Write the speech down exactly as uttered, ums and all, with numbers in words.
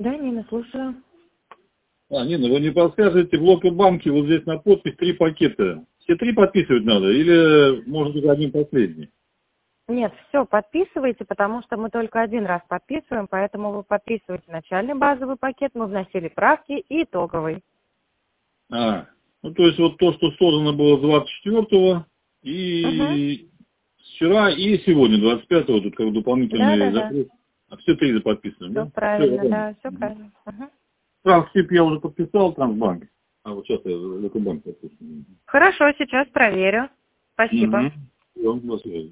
Да, Нина, слушаю. А, Нина, вы не подскажете, в Локобанке вот здесь на подпись три пакета. Все три подписывать надо или может быть один последний? Нет, все, подписывайте, потому что мы только один раз подписываем, поэтому вы подписываете начальный базовый пакет, мы вносили правки и итоговый. А, ну то есть вот то, что создано было двадцать четвёртого Угу. и вчера, и сегодня, двадцать пятого, тут как Да, дополнительный да, да. запрос. А все три заподписаны, Все да? правильно, Все, да, все правильно. Угу. Транскрип я уже подписал, Трансбанк. А вот сейчас я Локобанк подписан. Хорошо, сейчас проверю. Спасибо. Угу. Все, до связи.